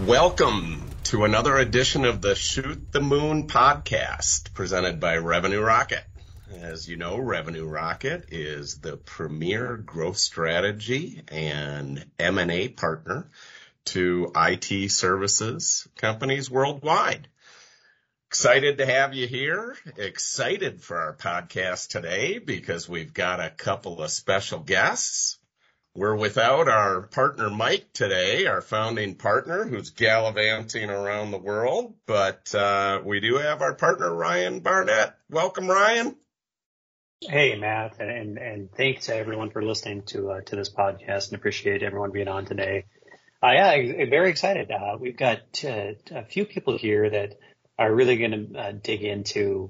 Welcome to another edition of the Shoot the Moon podcast presented by Revenue Rocket. As you know, Revenue Rocket is the premier growth strategy and M&A partner to IT services companies worldwide. Excited to have you here. Excited for our podcast today because we've got a couple of special guests. We're without our partner Mike today, our founding partner who's gallivanting around the world, but we do have our partner Ryan Barnett. Welcome, Ryan. Hey, Matt, and thanks to everyone for listening to this podcast, and appreciate everyone being on today. I'm very excited. We've got a few people here that are really going to dig into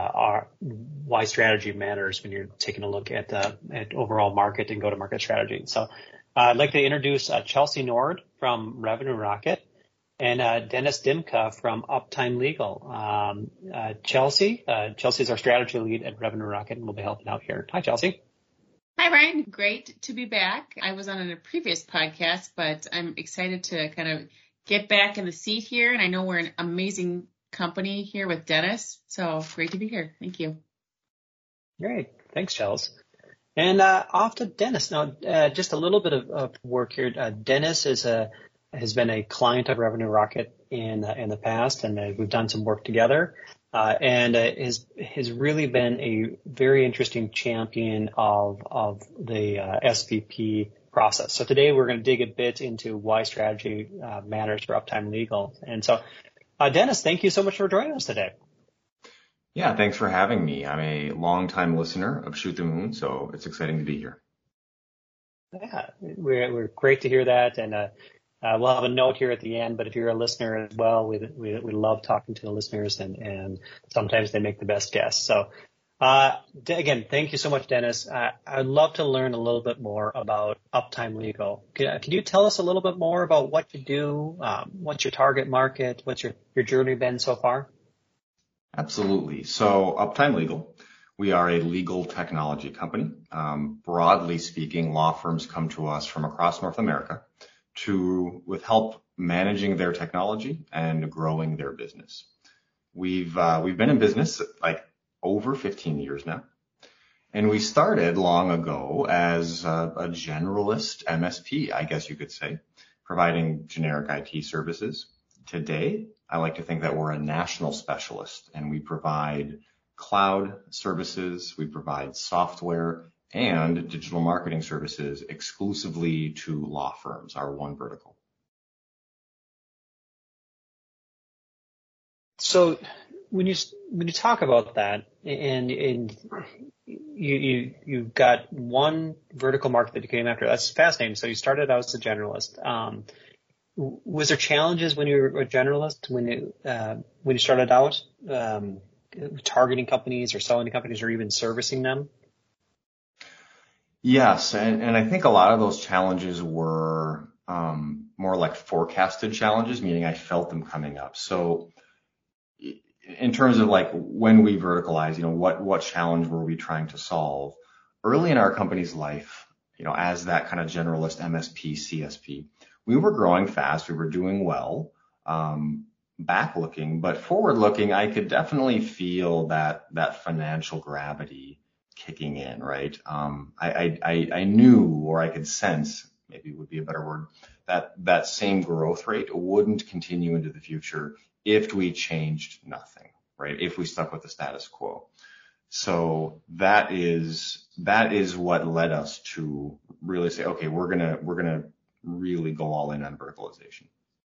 why strategy matters when you're taking a look at overall market and go-to-market strategy. So I'd like to introduce Chelsea Nord from Revenue Rocket and Dennis Dimka from Uptime Legal. Chelsea is our strategy lead at Revenue Rocket and will be helping out here. Hi, Chelsea. Hi, Ryan. Great to be back. I was on a previous podcast, but I'm excited to kind of get back in the seat here. And I know we're an amazing company here with Dennis. So great to be here. Thank you. Great. Thanks, Chelsea. And off to Dennis. Now, just a little bit of work here. Dennis has been a client of Revenue Rocket in the past, and we've done some work together. And has really been a very interesting champion of the SVP process. So today we're going to dig a bit into why strategy matters for Uptime Legal. And so, Dennis, thank you so much for joining us today. Yeah, thanks for having me. I'm a longtime listener of Shoot the Moon, so it's exciting to be here. Yeah, we're great to hear that, and we'll have a note here at the end. But if you're a listener as well, we love talking to the listeners, and sometimes they make the best guests. So again, thank you so much, Dennis. I'd love to learn a little bit more about Uptime Legal. Can you tell us a little bit more about what you do? What's your target market? What's your journey been so far? Absolutely. So Uptime Legal, we are a legal technology company. Broadly speaking, law firms come to us from across North America with help managing their technology and growing their business. We've been in business like over 15 years now. And we started long ago as a generalist MSP, I guess you could say, providing generic IT services. Today, I like to think that we're a national specialist, and we provide cloud services, we provide software and digital marketing services exclusively to law firms, our one vertical. So when you talk about that, and you've got one vertical market that you came after, that's fascinating. So you started out as a generalist. Was there challenges when you were a generalist when you started out targeting companies or selling to companies or even servicing them? Yes, and I think a lot of those challenges were more like forecasted challenges, meaning I felt them coming up. So in terms of like when we verticalize, what challenge were we trying to solve? Early in our company's life, as that kind of generalist MSP, CSP, we were growing fast. We were doing well, back looking, but forward looking, I could definitely feel that financial gravity kicking in, right? I knew, or I could sense, maybe would be a better word, that same growth rate wouldn't continue into the future if we changed nothing, right? If we stuck with the status quo. So that is what led us to really say, okay, we're gonna really go all in on verticalization.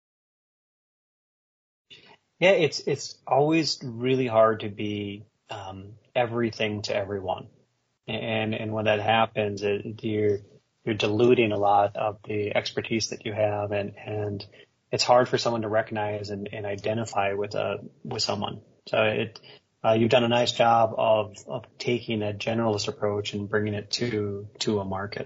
Yeah, it's always really hard to be everything to everyone, and when that happens, you're diluting a lot of the expertise that you have, and it's hard for someone to recognize and identify with someone. So you've done a nice job of taking a generalist approach and bringing it to a market.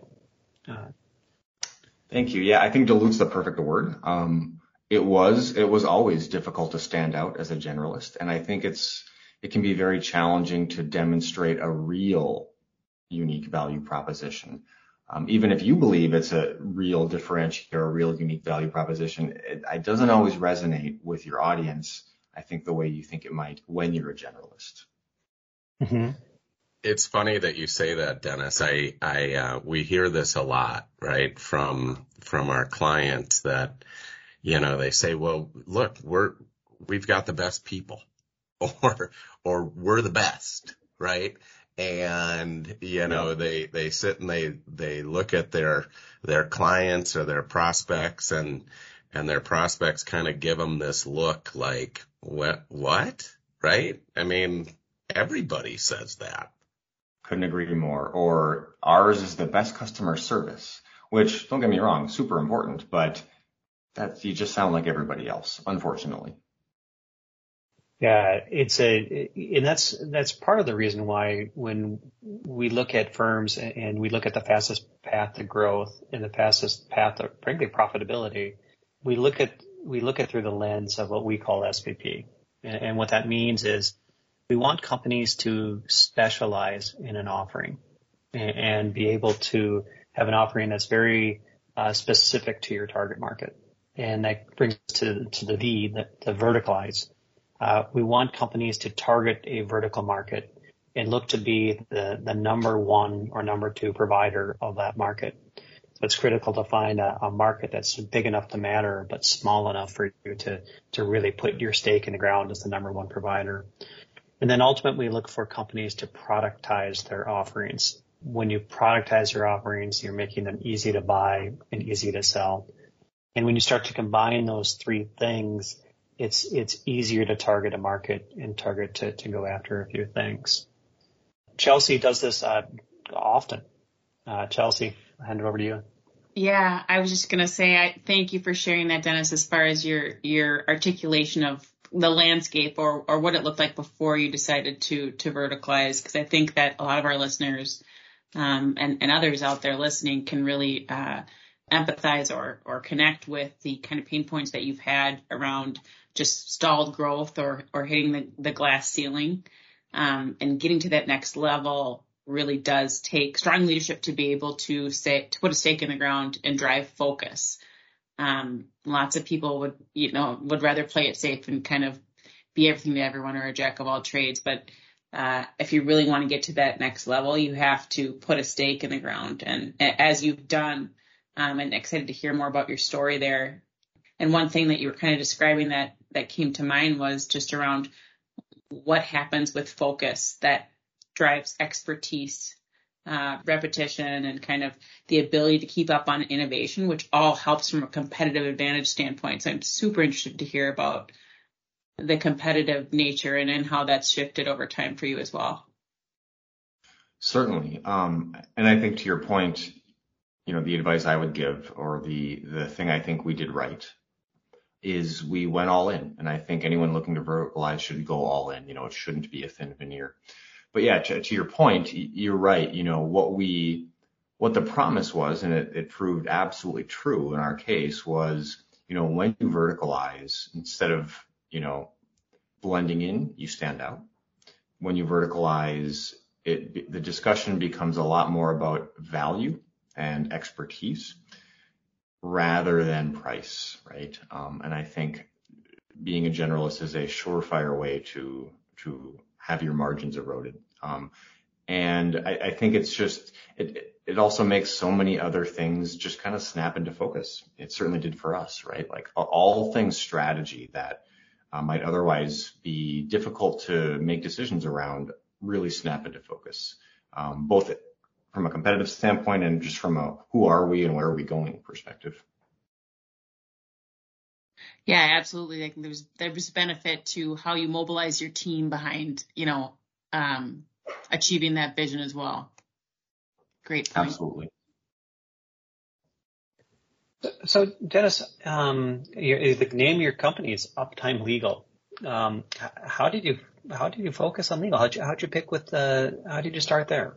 Thank you. Yeah, I think dilute's the perfect word. It was always difficult to stand out as a generalist, and I think it can be very challenging to demonstrate a real unique value proposition. Even if you believe it's a real differentiator or a real unique value proposition, it doesn't always resonate with your audience, I think, the way you think it might when you're a generalist. Mm-hmm. It's funny that you say that, Dennis. We hear this a lot, right, from our clients that, they say, well, look, we've got the best people, or we're the best, right? And, they sit and they look at their clients or their prospects, and their prospects kind of give them this look like, what? Right? I mean, everybody says that. Couldn't agree more. Or ours is the best customer service, which, don't get me wrong, super important, but you just sound like everybody else, unfortunately. Yeah, and that's part of the reason why when we look at firms and we look at the fastest path to growth and the fastest path to, frankly, profitability, we look at through the lens of what we call SVP. And what that means is we want companies to specialize in an offering and be able to have an offering that's very specific to your target market. And that brings us to the verticalize. We want companies to target a vertical market and look to be the number one or number two provider of that market. So it's critical to find a market that's big enough to matter, but small enough for you to really put your stake in the ground as the number one provider. And then ultimately look for companies to productize their offerings. When you productize your offerings, you're making them easy to buy and easy to sell. And when you start to combine those three things, it's easier to target a market and target to go after a few things. Chelsea does this often. Chelsea, I'll hand it over to you. Yeah, I was just going to say, thank you for sharing that, Dennis, as far as your articulation of the landscape or what it looked like before you decided to verticalize, because I think that a lot of our listeners and others out there listening can really empathize or connect with the kind of pain points that you've had around just stalled growth or hitting the glass ceiling. And getting to that next level really does take strong leadership to be able to put a stake in the ground and drive focus. Lots of people would rather play it safe and kind of be everything to everyone or a jack of all trades. But if you really want to get to that next level, you have to put a stake in the ground. And as you've done, and excited to hear more about your story there. And one thing that you were kind of describing that came to mind was just around what happens with focus that drives expertise, repetition, and kind of the ability to keep up on innovation, which all helps from a competitive advantage standpoint. So I'm super interested to hear about the competitive nature and how that's shifted over time for you as well. Certainly. And I think to your point, the advice I would give, or the thing I think we did right, is we went all in. And I think anyone looking to verticalize should go all in. It shouldn't be a thin veneer. But yeah, to your point, you're right. What the promise was, and it proved absolutely true in our case, was, when you verticalize, instead of, blending in, you stand out. When you verticalize, the discussion becomes a lot more about value and expertise rather than price, right? And I think being a generalist is a surefire way to have your margins eroded. And I think it's just, it also makes so many other things just kind of snap into focus. It certainly did for us, right? Like all things strategy that might otherwise be difficult to make decisions around really snap into focus, both from a competitive standpoint and just from a who are we and where are we going perspective. Yeah, absolutely. Like there's benefit to how you mobilize your team behind, achieving that vision as well. Great point. Absolutely. So Dennis, the name of your company is Uptime Legal. How did you focus on legal? How'd you pick how did you start there?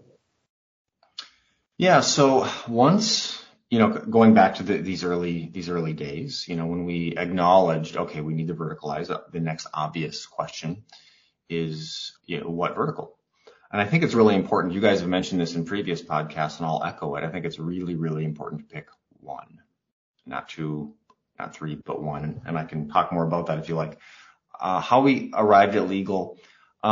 Yeah. So once, going back to these early days, when we acknowledged, okay, we need to verticalize, the next obvious question is, what vertical? And I think it's really important. You guys have mentioned this in previous podcasts, and I'll echo it. I think it's really, really important to pick one, not two, not three, but one. And I can talk more about that if you like. How we arrived at legal,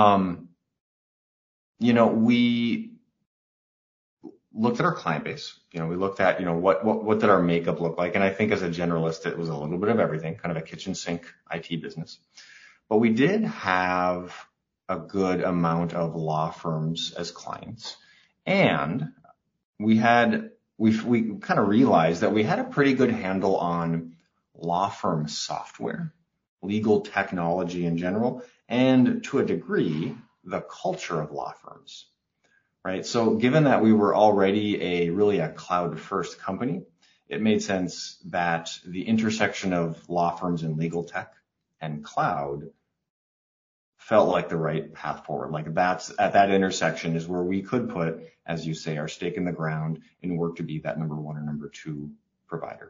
we looked at our client base. We looked at, what did our makeup look like? And I think as a generalist, it was a little bit of everything, kind of a kitchen sink IT business. But we did have a good amount of law firms as clients. And we kind of realized that we had a pretty good handle on law firm software, legal technology in general, and to a degree, the culture of law firms, right? So given that we were already really a cloud first company, it made sense that the intersection of law firms and legal tech and cloud felt like the right path forward. Like that's at that intersection is where we could put, as you say, our stake in the ground and work to be that number one or number two provider.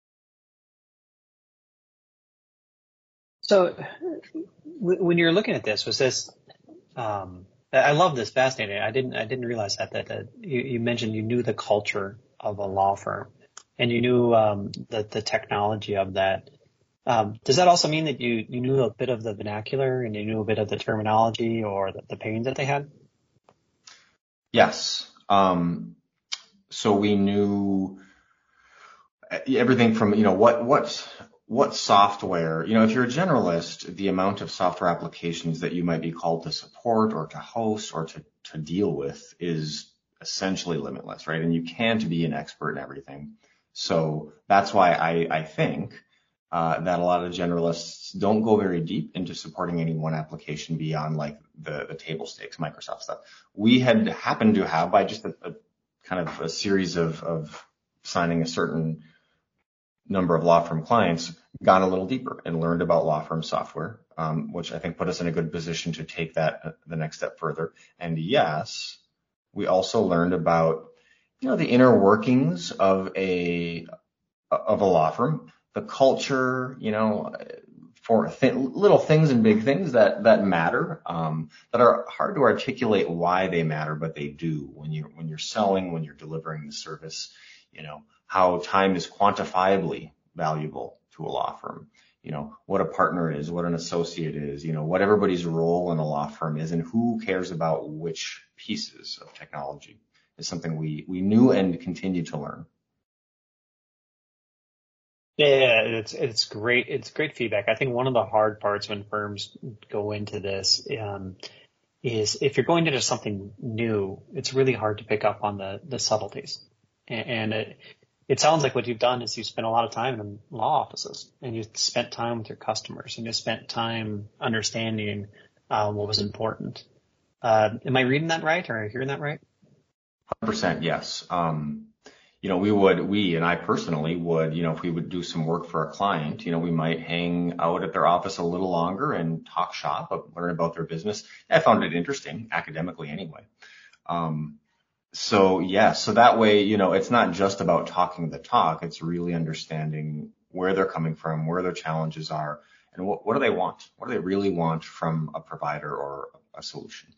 So when you're looking at this, was this, I love this, fascinating. I didn't realize that you mentioned you knew the culture of a law firm and you knew, the technology of that. Does that also mean that you knew a bit of the vernacular and you knew a bit of the terminology or the pains that they had? Yes. So we knew everything from, what software, if you're a generalist, the amount of software applications that you might be called to support or to host or to deal with is essentially limitless, right? And you can't be an expert in everything. So that's why I think that a lot of generalists don't go very deep into supporting any one application beyond like the table stakes Microsoft stuff. We had happened to have, by just a kind of a series of signing a certain number of law firm clients, gone a little deeper and learned about law firm software, which I think put us in a good position to take that the next step further. And yes, we also learned about, the inner workings of a law firm, the culture, for little things and big things that matter, that are hard to articulate why they matter, but they do when you're selling, when you're delivering the service, how time is quantifiably valuable to a law firm, what a partner is, what an associate is, what everybody's role in a law firm is, and who cares about which pieces of technology is something we knew and continue to learn. Yeah, it's great. It's great feedback. I think one of the hard parts when firms go into this is if you're going into something new, it's really hard to pick up on the subtleties. And it sounds like what you've done is you spent a lot of time in law offices and you spent time with your customers and you spent time understanding what was important. Am I reading that right or hearing that right? 100%, yes. We and I personally would, if we would do some work for a client, we might hang out at their office a little longer and talk shop, learn about their business. I found it interesting academically anyway. So that way, it's not just about talking the talk. It's really understanding where they're coming from, where their challenges are, and what do they want? What do they really want from a provider or a solution?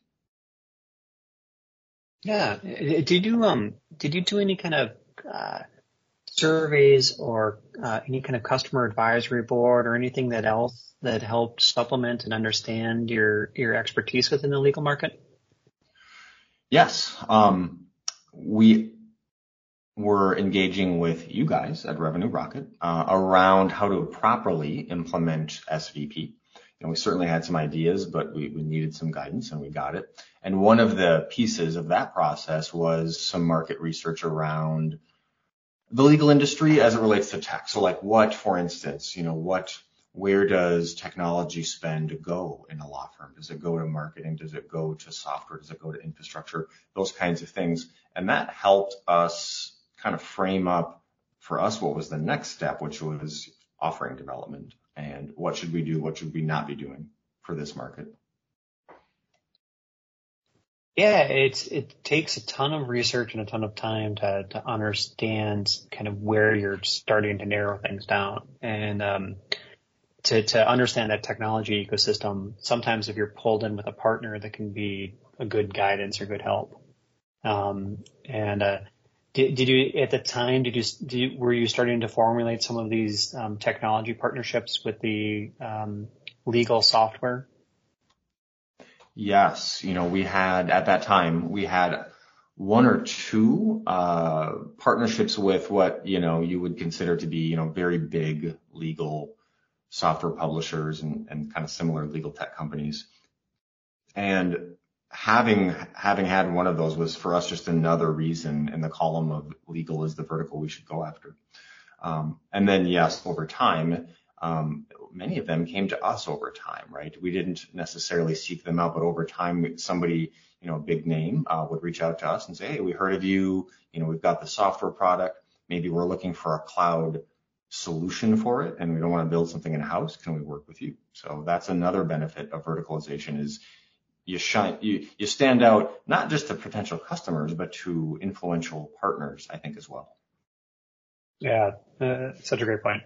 Yeah. Did you do any kind of surveys or any kind of customer advisory board or anything that else that helped supplement and understand your expertise within the legal market? Yes. We were engaging with you guys at Revenue Rocket around how to properly implement SVP. We certainly had some ideas, but we needed some guidance and we got it. And one of the pieces of that process was some market research around the legal industry as it relates to tech. So like what, for instance, where does technology spend go in a law firm? Does it go to marketing? Does it go to software? Does it go to infrastructure? Those kinds of things. And that helped us kind of frame up for us what was the next step, which was offering development and what should we do? What should we not be doing for this market? Yeah, it takes a ton of research and a ton of time to understand kind of where you're starting to narrow things down. And to understand that technology ecosystem, sometimes if you're pulled in with a partner that can be a good guidance or good help. Did you at the time, were you starting to formulate some of these technology partnerships with the legal software? Yes. We had, at that time, one or two partnerships with what, you would consider to be, very big legal software publishers and kind of similar legal tech companies. And having had one of those was for us just another reason in the column of legal is the vertical we should go after. And then yes, over time, many of them came to us over time, right? We didn't necessarily seek them out, but over time, somebody, a big name, would reach out to us and say, hey, we heard of you. We've got the software product. Maybe we're looking for a cloud solution for it and we don't want to build something in-house. Can we work with you? So that's another benefit of verticalization is you stand out not just to potential customers, but to influential partners, I think, as well. Yeah, such a great point.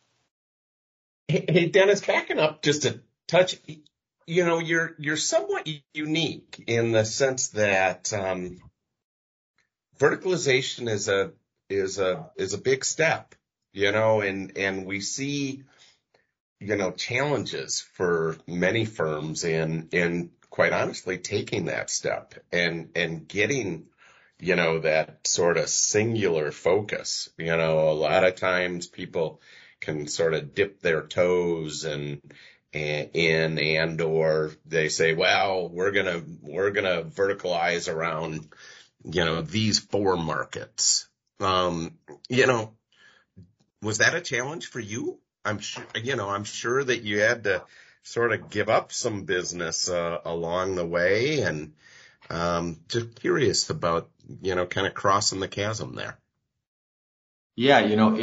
Hey, Dennis, backing up just a touch, you're somewhat unique in the sense that verticalization is a big step, and we see challenges for many firms in quite honestly taking that step and getting that sort of singular focus. A lot of times people can sort of dip their toes or they say, well, we're gonna verticalize around these 4 markets. Was that a challenge for you? I'm sure that you had to sort of give up some business along the way, and just curious about kind of crossing the chasm there. Yeah,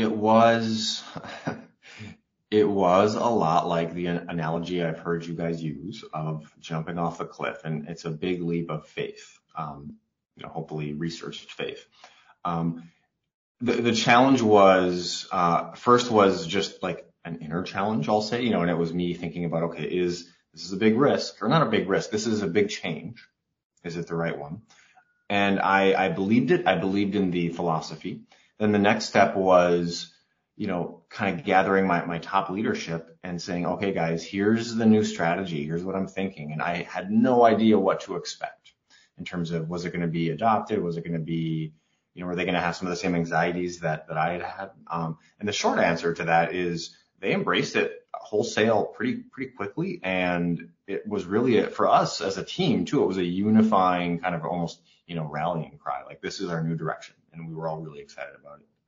it was a lot like the analogy I've heard you guys use of jumping off a cliff, and it's a big leap of faith. Hopefully researched faith. The challenge was first was just like an inner challenge, I'll say, and it was me thinking about, okay, this is a big risk or not a big risk? This is a big change. Is it the right one? And I believed it. I believed in the philosophy. Then the next step was, kind of gathering my top leadership and saying, okay, guys, here's the new strategy. Here's what I'm thinking. And I had no idea what to expect in terms of, was it going to be adopted? Was it going to be, were they going to have some of the same anxieties that I had had? And the short answer to that is they embraced it wholesale pretty quickly. And it was really, for us as a team too, it was a unifying kind of almost, rallying cry. Like, this is our new direction. And we were all really excited about it.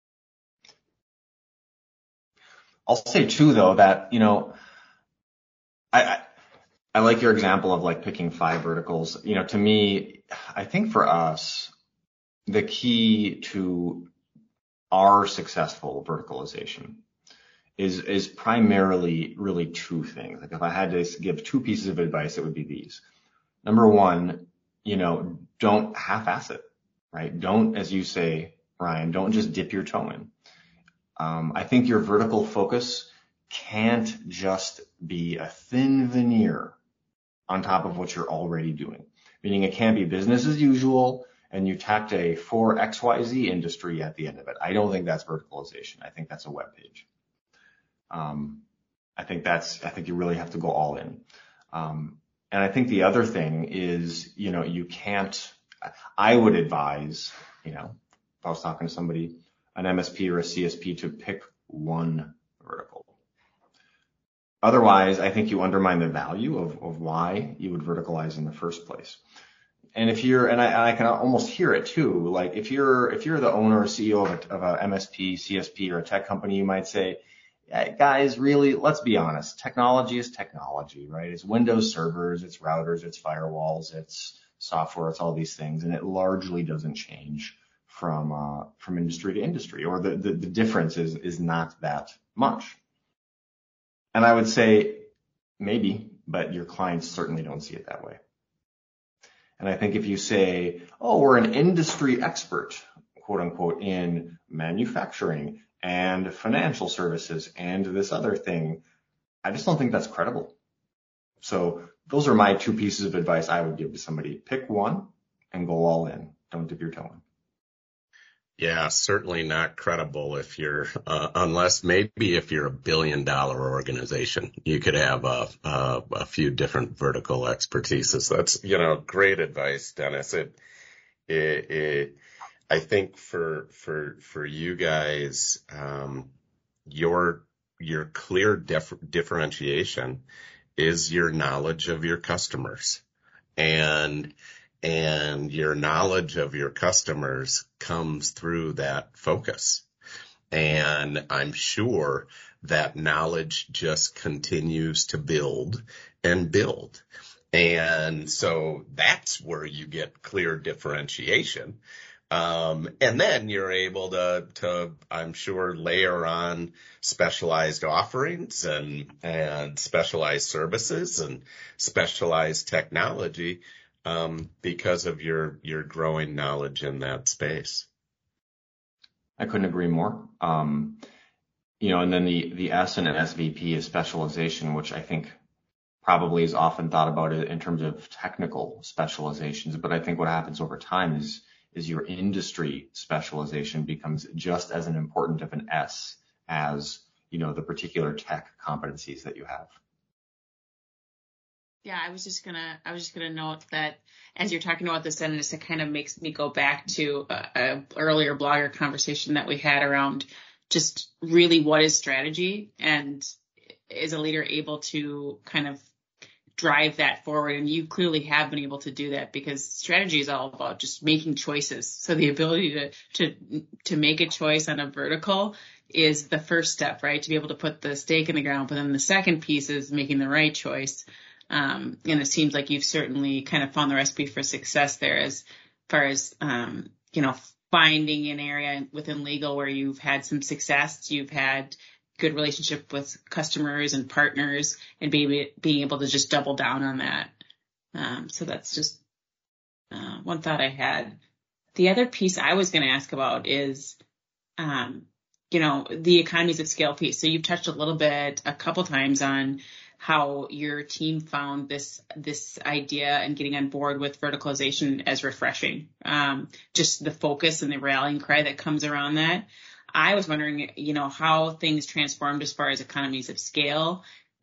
I'll say too, though, that, I like your example of like picking 5 verticals. To me, I think for us, the key to our successful verticalization is primarily really 2 things. Like, if I had to give 2 pieces of advice, it would be these. Number 1, don't half-ass it, right? Don't, as you say, Ryan, don't just dip your toe in. I think your vertical focus can't just be a thin veneer on top of what you're already doing. Meaning it can't be business as usual and you tacked a for XYZ industry at the end of it. I don't think that's verticalization. I think that's a web page. I think you really have to go all in. And I think the other thing is, you can't, I would advise, if I was talking to somebody, an MSP or a CSP, to pick one vertical. Otherwise, I think you undermine the value of why you would verticalize in the first place. And I can almost hear it too. Like, if you're the owner or CEO of a MSP, CSP, or a tech company, you might say, yeah, guys, really, let's be honest. Technology is technology, right? It's Windows servers, it's routers, it's firewalls, it's software, it's all these things. And it largely doesn't change from industry to industry, or the difference is not that much. And I would say maybe, but your clients certainly don't see it that way. And I think if you say, oh, we're an industry expert, quote unquote, in manufacturing and financial services and this other thing, I just don't think that's credible. So those are my two pieces of advice I would give to somebody. Pick one and go all in. Don't dip your toe in. Yeah, certainly not credible if you're, unless maybe if you're $1 billion organization, you could have a few different vertical expertises. That's, great advice, Dennis. I think for you guys, your clear differentiation is your knowledge of your customers, and your knowledge of your customers comes through that focus. And I'm sure that knowledge just continues to build and build. And so that's where you get clear differentiation. And then you're able to, I'm sure, layer on specialized offerings and specialized services and specialized technology, because of your growing knowledge in that space. I couldn't agree more. And then the S in an SVP is specialization, which I think probably is often thought about in terms of technical specializations. But I think what happens over time is your industry specialization becomes just as an important of an S as, the particular tech competencies that you have. Yeah, I was just gonna note that as you're talking about this, and it kind of makes me go back to a earlier blogger conversation that we had around just really what is strategy, and is a leader able to kind of drive that forward? And you clearly have been able to do that, because strategy is all about just making choices. So the ability to make a choice on a vertical is the first step, right? To be able to put the stake in the ground. But then the second piece is making the right choice. And it seems like you've certainly kind of found the recipe for success there, as far as, finding an area within legal where you've had some success, you've had good relationship with customers and partners, and being able to just double down on that. So that's just one thought I had. The other piece I was going to ask about is, the economies of scale piece. So you've touched a couple times on how your team found this idea and getting on board with verticalization as refreshing. Just the focus and the rallying cry that comes around that. I was wondering, how things transformed as far as economies of scale.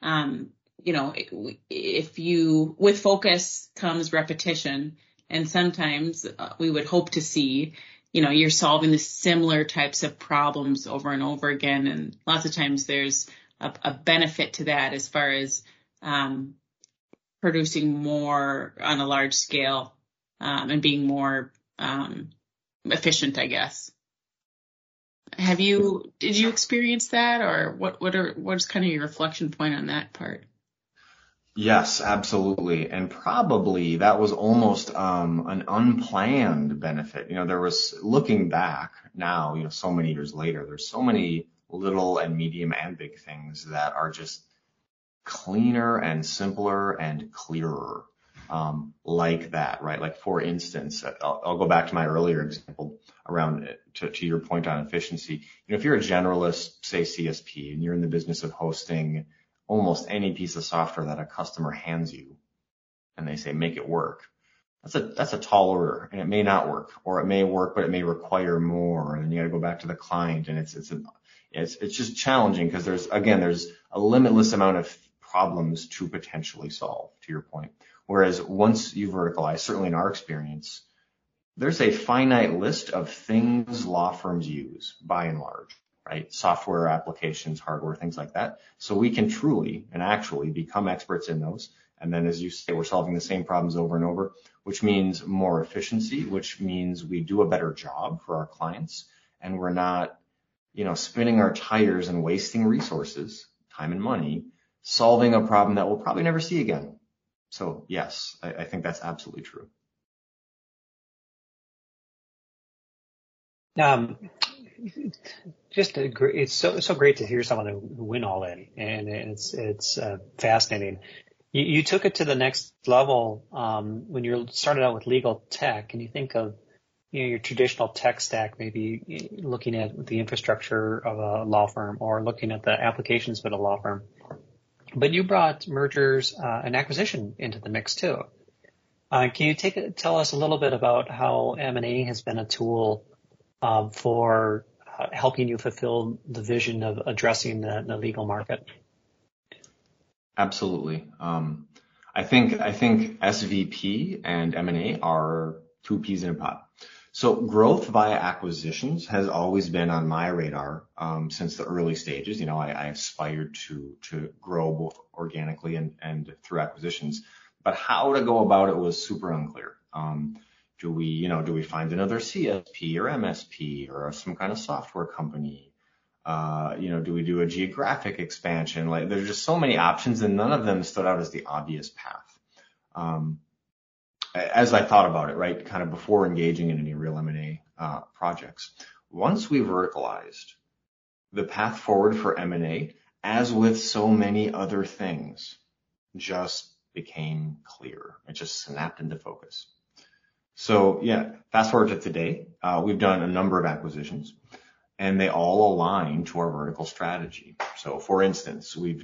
With focus comes repetition, and sometimes we would hope to see, you're solving the similar types of problems over and over again. And lots of times there's a benefit to that as far as producing more on a large scale, and being more efficient, I guess. Did you experience that, or what's kind of your reflection point on that part? Yes, absolutely. And probably that was almost an unplanned benefit. There was, looking back now, so many years later, there's so many little and medium and big things that are just cleaner and simpler and clearer, like that, right? Like, for instance, I'll go back to my earlier example around to your point on efficiency. If you're a generalist, say CSP, and you're in the business of hosting almost any piece of software that a customer hands you, and they say, make it work. That's a tall order, and it may not work, or it may work, but it may require more. And then you got to go back to the client, and it's just challenging, because there's a limitless amount of problems to potentially solve, to your point. Whereas once you verticalize, certainly in our experience, there's a finite list of things law firms use, by and large, right? Software applications, hardware, things like that. So we can truly and actually become experts in those. And then, as you say, we're solving the same problems over and over, which means more efficiency, which means we do a better job for our clients, and we're not, spinning our tires and wasting resources, time and money, solving a problem that we'll probably never see again. So yes, I think that's absolutely true. It's so great to hear someone who went all in, and it's fascinating. You took it to the next level when you started out with legal tech, and you think of your traditional tech stack, maybe looking at the infrastructure of a law firm, or looking at the applications of a law firm. But you brought mergers and acquisition into the mix too. Can you tell us a little bit about how M&A has been a tool for helping you fulfill the vision of addressing the legal market? Absolutely. I think SVP and M&A are two peas in a pod. So growth via acquisitions has always been on my radar since the early stages. You know, I aspired to grow both organically and through acquisitions, but how to go about it was super unclear. Do we find another CSP or MSP or some kind of software company? Do we do a geographic expansion? Like, there's just so many options, and none of them stood out as the obvious path. As I thought about it, right, kind of before engaging in any real M&A projects, once we verticalized, the path forward for M&A, as with so many other things, just became clear. It just snapped into focus. So yeah, fast forward to today, we've done a number of acquisitions, and they all align to our vertical strategy. So for instance, we've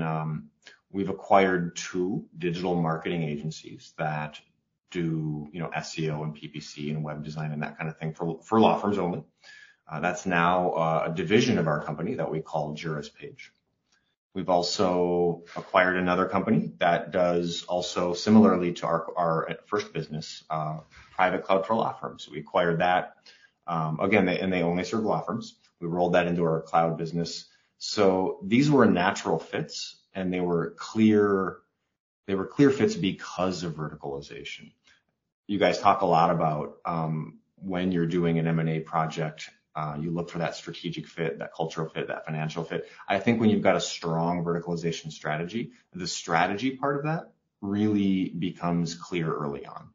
acquired 2 digital marketing agencies that do, SEO and PPC and web design and that kind of thing for law firms only. That's now a division of our company that we call JurisPage. We've also acquired another company that does also similarly to our first business, private cloud for law firms. We acquired that. Again, they only serve law firms. We rolled that into our cloud business. So these were natural fits, and they were clear fits because of verticalization. You guys talk a lot about when you're doing an M&A project, you look for that strategic fit, that cultural fit, that financial fit. I think when you've got a strong verticalization strategy, the strategy part of that really becomes clear early on.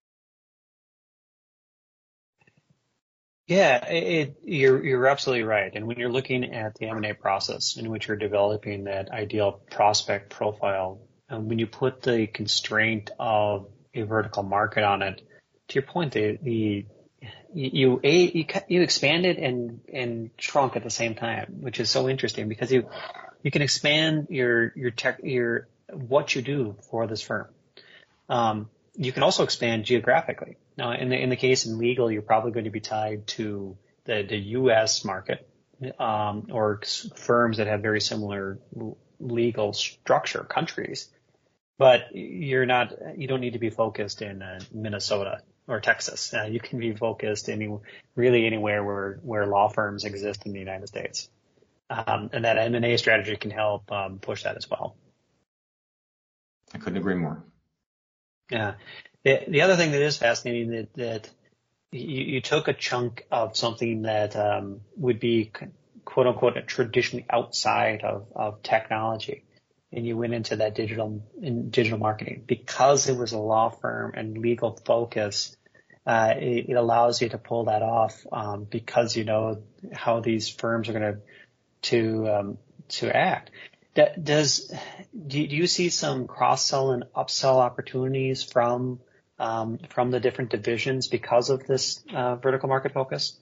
Yeah, you're absolutely right. And when you're looking at the M&A process in which you're developing that ideal prospect profile, when you put the constraint of a vertical market on it, to your point, you expanded and shrunk at the same time, which is so interesting because you can expand your what you do for this firm. You can also expand geographically. Now, in the case in legal, you're probably going to be tied to the U.S. market, or firms that have very similar legal structure, countries. But you don't need to be focused in Minnesota or Texas. You can be focused really anywhere where law firms exist in the United States. And that M&A strategy can help push that as well. I couldn't agree more. Yeah. The other thing that is fascinating that you took a chunk of something that would be quote unquote traditionally outside of technology, and you went into that digital marketing because it was a law firm and legal focus. It allows you to pull that off because you know how these firms are going to act. Do you see some cross-sell and upsell opportunities from the different divisions because of this vertical market focus?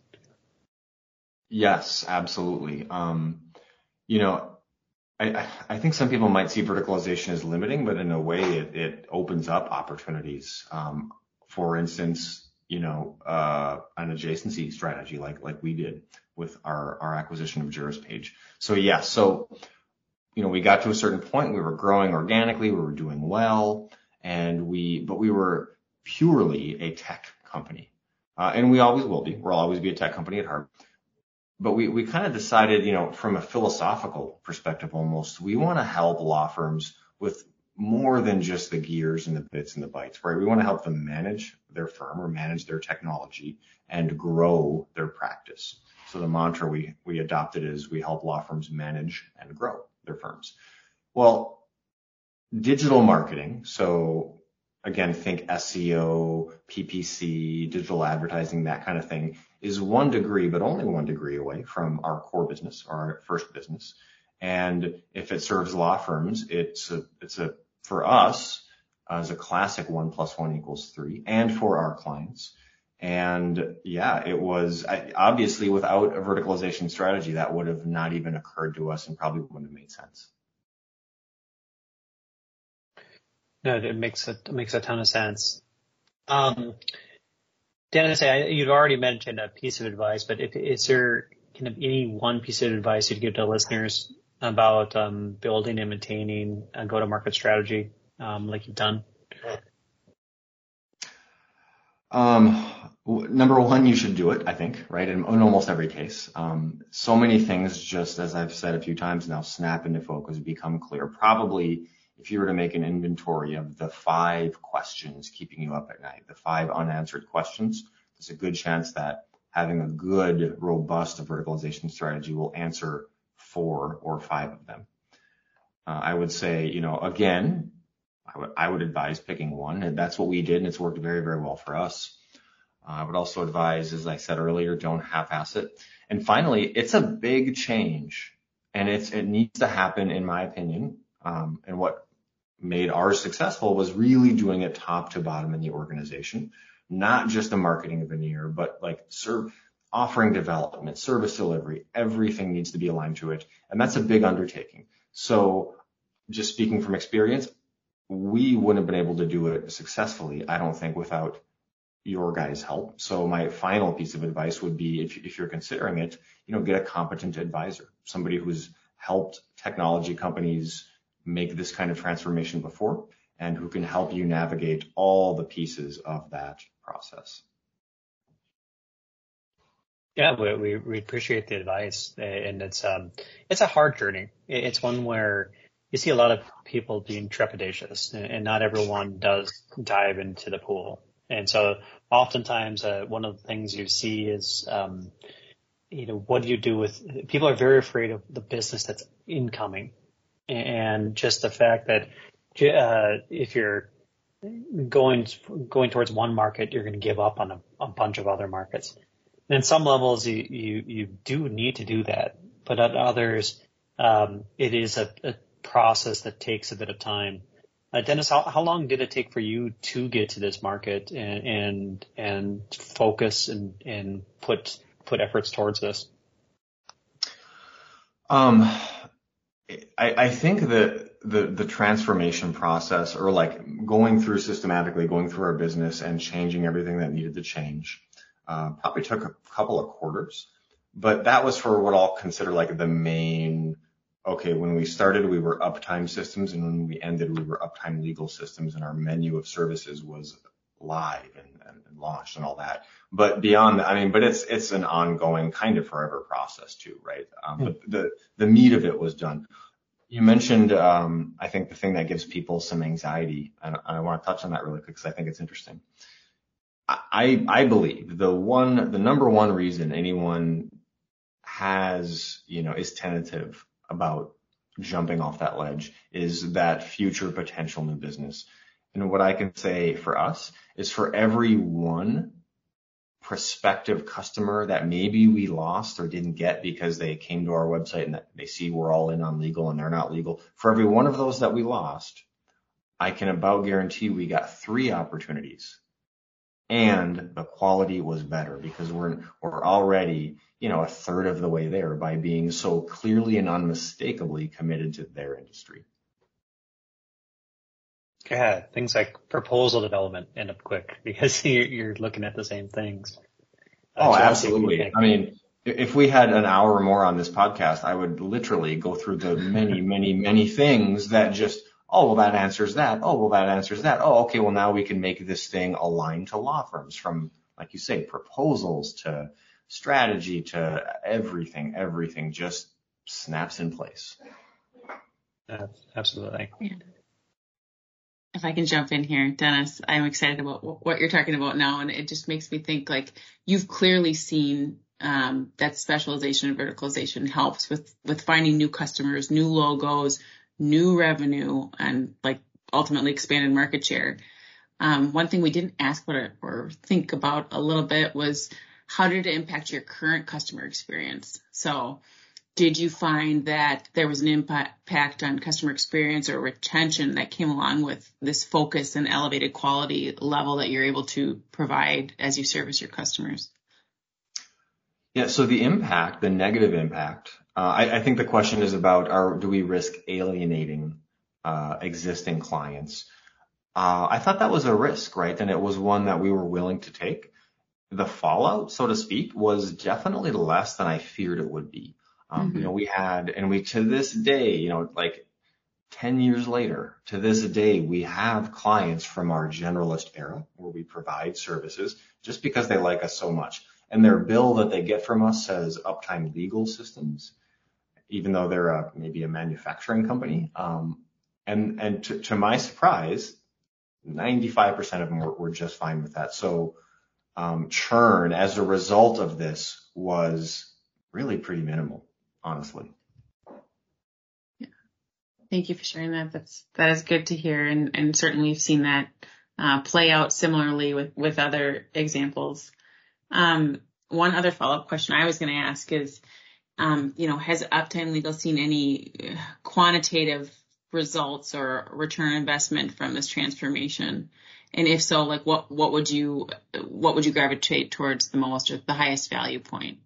Yes, absolutely. I think some people might see verticalization as limiting, but in a way it opens up opportunities. For instance, an adjacency strategy like we did with our acquisition of JurisPage. So yeah, we got to a certain point, we were growing organically, we were doing well, but we were purely a tech company. And we always will be. We'll always be a tech company at heart. But we kind of decided, from a philosophical perspective almost, we want to help law firms with more than just the gears and the bits and the bytes, right? We want to help them manage their firm or manage their technology and grow their practice. So the mantra we adopted is we help law firms manage and grow their firms. Well, digital marketing, so again, think SEO, PPC, digital advertising, that kind of thing, is 1 degree, but only 1 degree away from our core business, our first business. And if it serves law firms, it's for us as a classic 1 + 1 = 3, and for our clients. And yeah, it was obviously without a verticalization strategy that would have not even occurred to us and probably wouldn't have made sense. No, it makes a ton of sense. Dennis, you've already mentioned a piece of advice, but is there kind of any one piece of advice you'd give to listeners about building and maintaining a go-to-market strategy like you've done? Number one, you should do it, I think, right? In almost every case. So many things, just as I've said a few times now, snap into focus, become clear. Probably if you were to make an inventory of the 5 questions keeping you up at night, the 5 unanswered questions, there's a good chance that having a good, robust verticalization strategy will answer 4 or 5 of them. I would say, again, I would advise picking one, and that's what we did, and it's worked very, very well for us. I would also advise, as I said earlier, don't half-ass it. And finally, it's a big change, and it needs to happen, in my opinion. And what made ours successful was really doing it top to bottom in the organization, not just the marketing veneer, but like offering development, service delivery, everything needs to be aligned to it. And that's a big undertaking. So just speaking from experience, we wouldn't have been able to do it successfully, I don't think, without your guys' help. So my final piece of advice would be, if you're considering it, get a competent advisor, somebody who's helped technology companies make this kind of transformation before and who can help you navigate all the pieces of that process. Yeah, we appreciate the advice, and it's a hard journey. It's one where you see a lot of people being trepidatious, and not everyone does dive into the pool. And so oftentimes one of the things you see is, what do you do with people are very afraid of the business that's incoming, and just the fact that if you're going towards one market, you're going to give up on a bunch of other markets. And in some levels, you do need to do that, but at others, it is a process that takes a bit of time. Dennis, how long did it take for you to get to this market and focus and put efforts towards this? I think that the transformation process, or like going through our business and changing everything that needed to change, probably took a couple of quarters, but that was for what I'll consider like the main. Okay, when we started, we were Uptime Systems, and when we ended, we were Uptime Legal Systems, and our menu of services was live and launched and all that. But beyond that, but it's an ongoing kind of forever process too, right? But the meat of it was done. You mentioned, I think the thing that gives people some anxiety, and I want to touch on that really quick because I think it's interesting. I believe the number one reason anyone is tentative about jumping off that ledge is that future potential new business. And what I can say for us is, for every one prospective customer that maybe we lost or didn't get because they came to our website and they see we're all in on legal and they're not legal, for every one of those that we lost, I can about guarantee we got 3 opportunities. And the quality was better because we're already, a third of the way there by being so clearly and unmistakably committed to their industry. Yeah, things like proposal development end up quick because you're looking at the same things. Oh, absolutely. If we had an hour more on this podcast, I would literally go through the many, many, many things that just, oh, well, that answers that. Oh, well, that answers that. Oh, okay, well, now we can make this thing align to law firms, from, like you say, proposals to strategy to everything just snaps in place. Absolutely. Yeah. If I can jump in here, Dennis, I'm excited about what you're talking about now, and it just makes me think like you've clearly seen that specialization and verticalization helps with finding new customers, new logos, new revenue, and like ultimately expanded market share. One thing we didn't ask about or think about a little bit was, how did it impact your current customer experience? So did you find that there was an impact on customer experience or retention that came along with this focus and elevated quality level that you're able to provide as you service your customers? Yeah, so the negative impact, I think the question is about, do we risk alienating existing clients? I thought that was a risk, right? And it was one that we were willing to take. The fallout, so to speak, was definitely less than I feared it would be. We had, and we, to this day, like 10 years later, to this day, we have clients from our generalist era where we provide services just because they like us so much. And their bill that they get from us says Uptime Legal Systems, even though they're maybe a manufacturing company. And to my surprise, 95% of them were just fine with that. So churn as a result of this was really pretty minimal, honestly. Yeah. Thank you for sharing that. That is good to hear. And certainly we've seen that play out similarly with other examples. One other follow-up question I was going to ask is, has Uptime Legal seen any quantitative results or return on investment from this transformation? And if so, like what would you gravitate towards the most or the highest value point?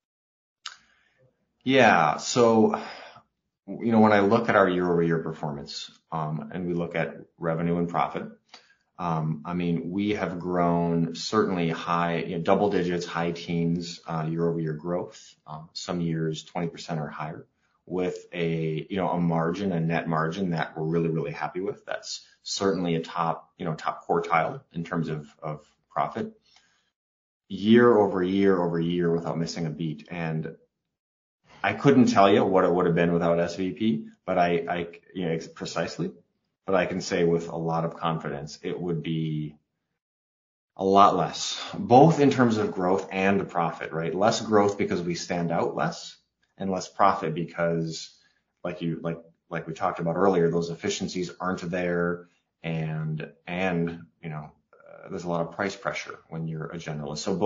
Yeah. So, when I look at our year-over-year performance, and we look at revenue and profit, we have grown certainly high, double digits, high teens, year-over-year growth. Some years 20% or higher, with a margin, a net margin that we're really, really happy with. That's certainly a top quartile in terms of profit, year over year without missing a beat. And I couldn't tell you what it would have been without SVP, but I precisely, but I can say with a lot of confidence, it would be a lot less, both in terms of growth and profit, right? Less growth because we stand out less, and less profit because like we talked about earlier, those efficiencies aren't there. And there's a lot of price pressure when you're a generalist. So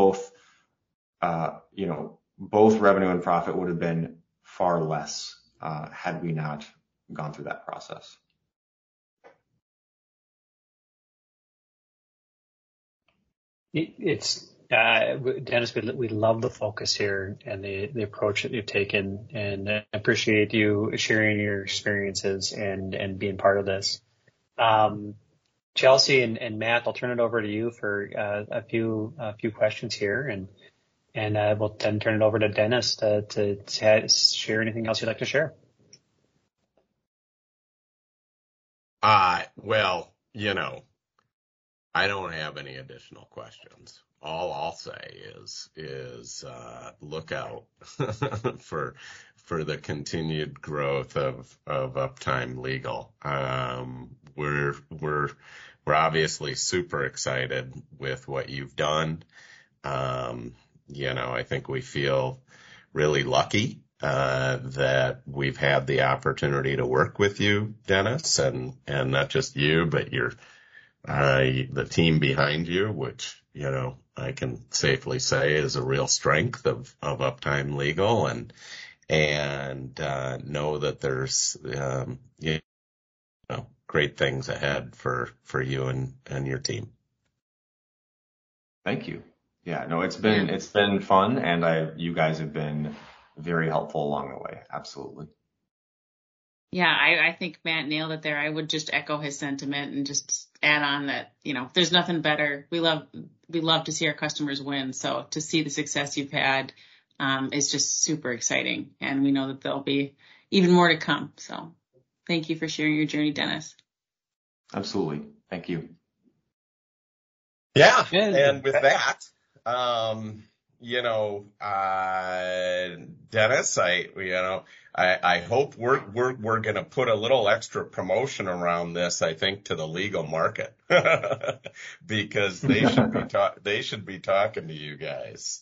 both revenue and profit would have been far less, had we not gone through that process. It's Dennis, we love the focus here and the approach that you've taken, and I appreciate you sharing your experiences and being part of this. Chelsea and Matt, I'll turn it over to you for a few questions here, and we'll then turn it over to Dennis to share anything else you'd like to share. Well, I don't have any additional questions. All I'll say is look out for the continued growth of Uptime Legal. We're obviously super excited with what you've done. I think we feel really lucky that we've had the opportunity to work with you, Dennis, and not just you, but the team behind you, which, I can safely say is a real strength of Uptime Legal, and know that there's, great things ahead for you and your team. Thank you. Yeah, no, it's been fun, and you guys have been very helpful along the way. Absolutely. Yeah, I think Matt nailed it there. I would just echo his sentiment and just add on that, there's nothing better. We love to see our customers win. So to see the success you've had is just super exciting. And we know that there'll be even more to come. So thank you for sharing your journey, Dennis. Absolutely. Thank you. Yeah. And with that, Dennis, I hope we're going to put a little extra promotion around this, I think, to the legal market, because they should be talking to you guys.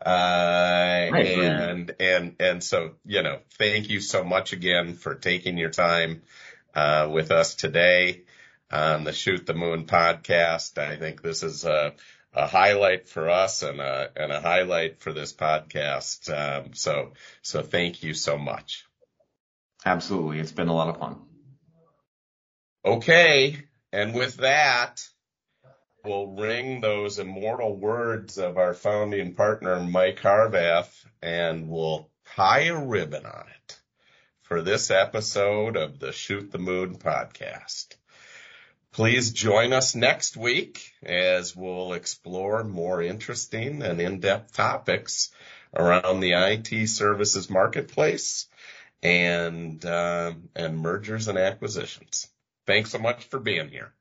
And so, thank you so much again for taking your time, with us today on the Shoot the Moon podcast. I think this is a highlight for us and a highlight for this podcast. So thank you so much. Absolutely. It's been a lot of fun. Okay. And with that, we'll ring those immortal words of our founding partner, Mike Harvath, and we'll tie a ribbon on it for this episode of the Shoot the Moon podcast. Please join us next week as we'll explore more interesting and in-depth topics around the IT services marketplace and mergers and acquisitions. Thanks so much for being here.